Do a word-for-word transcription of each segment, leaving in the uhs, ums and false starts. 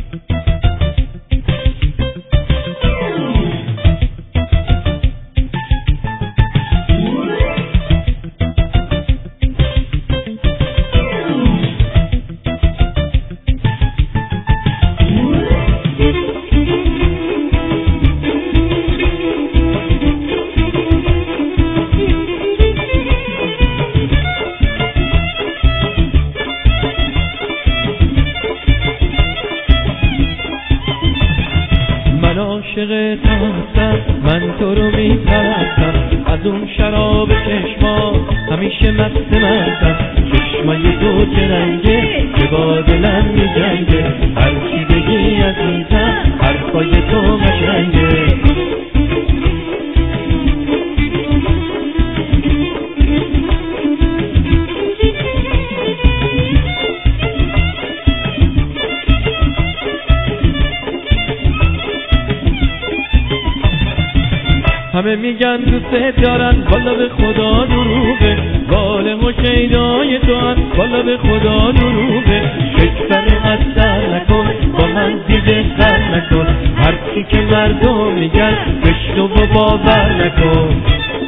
عاشق تو هستم، من تو رو میپرستم، از اون شراب چشما همیشه مست مستم. چشمای تو چه رنگه که با دلم میجنگه، هر چی بگی عزیزم حرفای تو قشنگه. همه میگن دوست دارن، والا به خدا دروغه. واله و شیدای تو هم والا به خدا دروغه. شکر از سر نکن، با من دیگه سر نکن، هرچی که مردم میگن بشنو و باور نکن.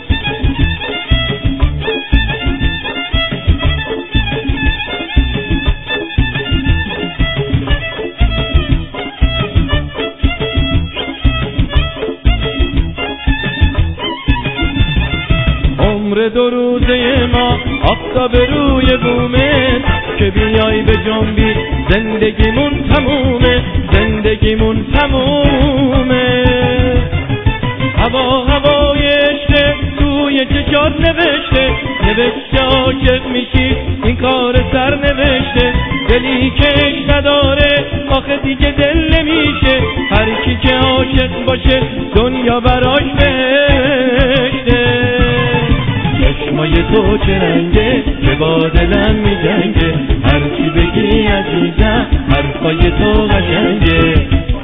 عمر دو روزه ما آفتاب روی بومه، که بیای به جنبی زندگیمون تمومه، زندگیمون تمومه. هوا هوای عشق توی چشات نوشته، نوشته عاشق میشی این کار سر نوشته. دلی که عشق نداره آخه دیگه دل نمیشه، هر کی که عاشق باشه دنیا براش بهشته. چشمای تو چه رنگه که با دلم میجنگه، هر چی بگی عزیزم حرفای تو قشنگه.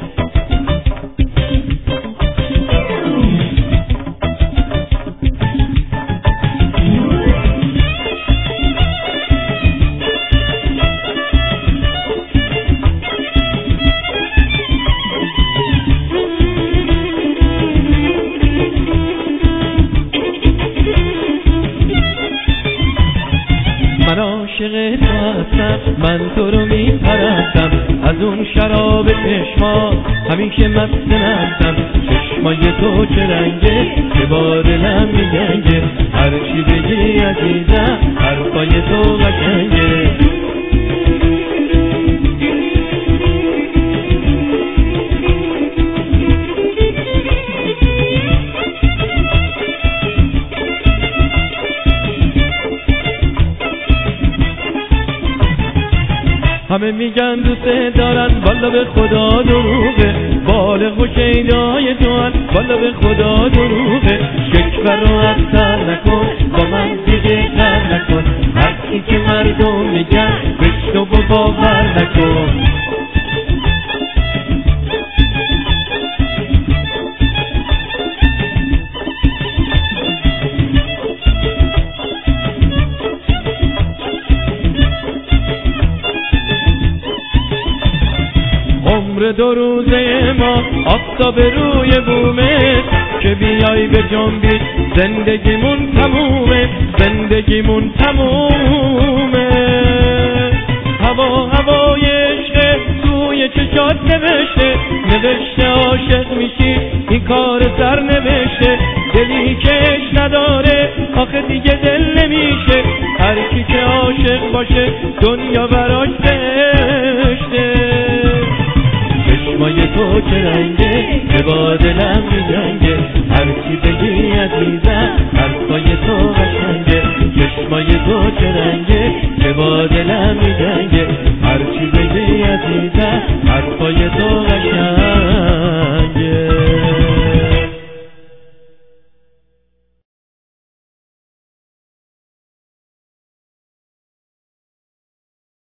من عاشق تو هستم، من تو رو میپرستم، از اون شراب چشما همیشه مست مستم. چشمای تو چه رنگه که با دلم میجنگه، هر چی بگی عزیزم حرفای تو قشنگه. همه میگن دوست دارن، والا به خدا دروغه. بالغ و شیدای تو هم والا به خدا دروغه. شکر رو از سر نکن، با من دیگه سر نکن، هرچی که مردم میگن بشنو و باور نکن. عمر دو روزه ما آفتاب روی بومه، که بیای به جنبی زندگیمون تمومه، زندگیمون تمومه. هوا هوای عشق توی چشات نوشته، نوشته عاشق میشی این کار سر نوشته. دلی که عشق نداره آخه دیگه دل نمیشه، هر کی که عاشق باشه دنیا براش بهشته. چشمای تو چه رنگه که با دلم میجنگه، هر چی بگی عزیزم حرفای تو قشنگه. چشمای تو چه رنگه که با دلم میجنگه، هر چی بگی عزیزم حرفای تو قشنگه.